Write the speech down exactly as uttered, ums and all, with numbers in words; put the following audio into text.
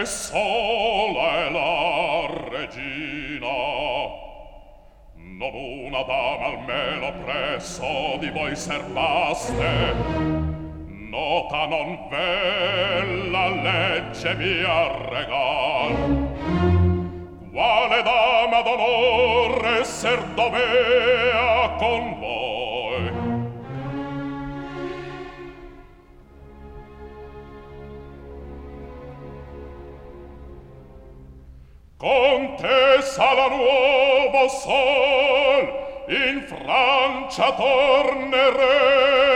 che sola è la regina. Non una dama almeno presso di voi serbaste, nota non ve la legge mia regal. Quale dama d'onore esser dovea con voi? Contessa la nuovo sol in Francia tornerei.